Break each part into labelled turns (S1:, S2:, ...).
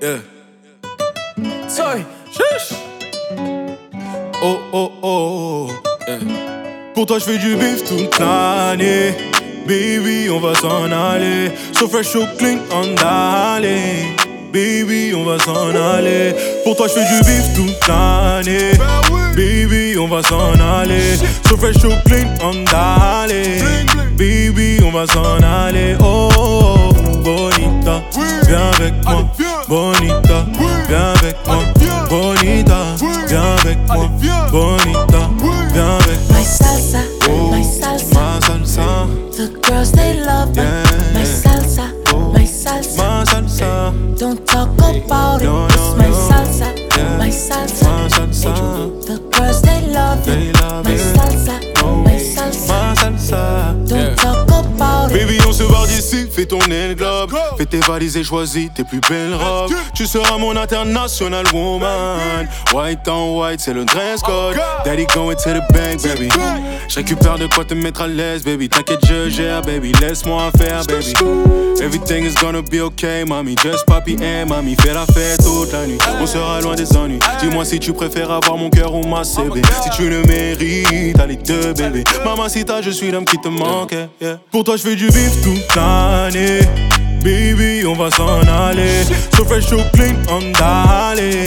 S1: Yeah. Sorry. Chiche. Oh, oh, oh. Yeah. Pour toi, je fais du bif toute l'année. Baby, on va s'en aller. So fresh, so clean, on d'aller. Baby, on va s'en aller. Pour toi, je fais du bif toute l'année. Baby, on va s'en aller. So fresh, so clean, on d'aller. Baby, on va s'en aller. Oh, oh, oh, bonita, viens avec moi. Bonita, viens avec moi. Bonita, viens avec moi. Bonita, viens avec moi.
S2: My salsa,
S1: Oh,
S2: my salsa.
S1: ma salsa.
S2: The girls they love
S1: Yeah.
S2: my salsa, my salsa.
S1: Ma salsa.
S2: Don't talk about it.
S1: No,
S2: It's
S1: no,
S2: my
S1: no.
S2: salsa,
S1: Yeah.
S2: my salsa.
S1: Ma salsa.
S2: The girls they love
S1: They
S2: it.
S1: love
S2: My
S1: it.
S2: salsa,
S1: Oh,
S2: my salsa.
S1: ma salsa.
S2: Don't
S1: Yeah.
S2: talk about it.
S1: Baby, on se barre d'ici, fais tourner le globe. Fais tes valises et choisis tes plus belles robes. Tu seras mon international woman. White on white, c'est le dress code. Daddy going to the bank, baby. Je récupère de quoi te mettre à l'aise, baby. T'inquiète, je gère, baby. Laisse-moi faire, baby. Everything is gonna be okay, mami. Just papi and mami. Fais la fête toute la nuit. On sera loin des ennuis. Dis-moi si tu préfères avoir mon cœur ou ma CB. Si tu le mérites, t'as les deux, baby. Mamacita, je suis l'homme qui te manque. Yeah. Pour toi, je fais du bif toute l'année. Baby, on va s'en aller. So fresh, so clean, on d'aller.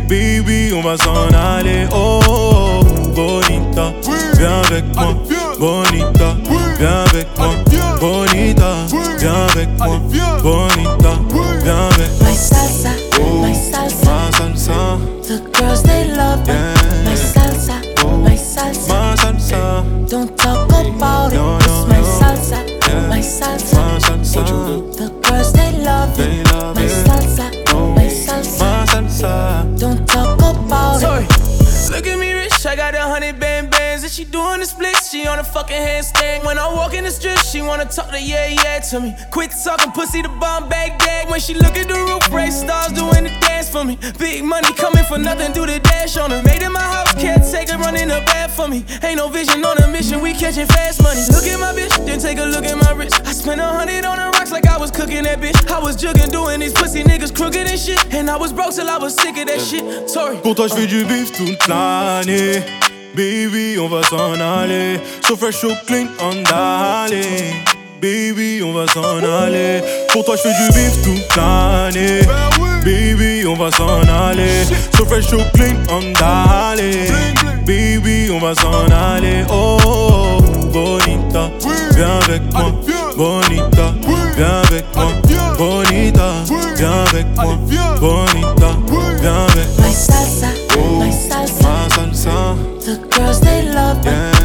S1: Baby, on va s'en aller. Oh, oh, oh, bonita, viens avec moi. Bonita, viens avec moi. Bonita, viens avec moi. Bonita, viens avec moi.
S2: My salsa,
S1: Oh,
S2: my salsa.
S1: ma salsa.
S2: The girls they love
S1: Yeah.
S2: my salsa, my salsa.
S1: Ma salsa.
S2: Don't talk about it.
S1: No,
S2: It's
S1: no,
S2: my
S1: no.
S2: salsa,
S1: Yeah.
S2: my salsa.
S1: Ma salsa.
S2: The girls they love
S1: They
S2: it.
S1: love
S2: My
S1: it.
S2: salsa,
S1: Oh,
S2: my salsa.
S1: ma salsa.
S2: Don't talk about
S3: Sorry.
S2: it.
S3: Look at me rich, I got 100 bands and she doing the splits, she on a fucking handstand. When I walk in the strip, she wanna talk to yeah to me. Quit talking pussy to bomb bag gag. When she look at the roof, race stars doing the dance for me. Big money coming for nothing, do the dash on her. Made in my house, caretaker running the bad for me. Ain't no vision on a mission, we catching fast money. Look at my bitch, then take a look at my wrist. I spent 100 on the rocks like I was cooking that bitch. I was jugging, doing these pussy niggas crooked and shit. And I was broke till I was sick of that shit. Sorry.
S1: Pour toi, je fais du bif toute l'année. Baby, on va s'en aller. So fresh, so clean, on d'aller. Baby, on va s'en aller. Pour toi, je fais du bif toute l'année. Baby, on va s'en aller. So fresh, so clean, on d'aller. Baby, on va s'en aller. Oh, oh, oh, bonita, viens avec moi. Bonita, viens avec moi. Bonita, viens avec moi. Bonita, viens avec moi.
S2: My salsa,
S1: Oh,
S2: my salsa.
S1: ma salsa.
S2: The girls they love
S1: Yeah.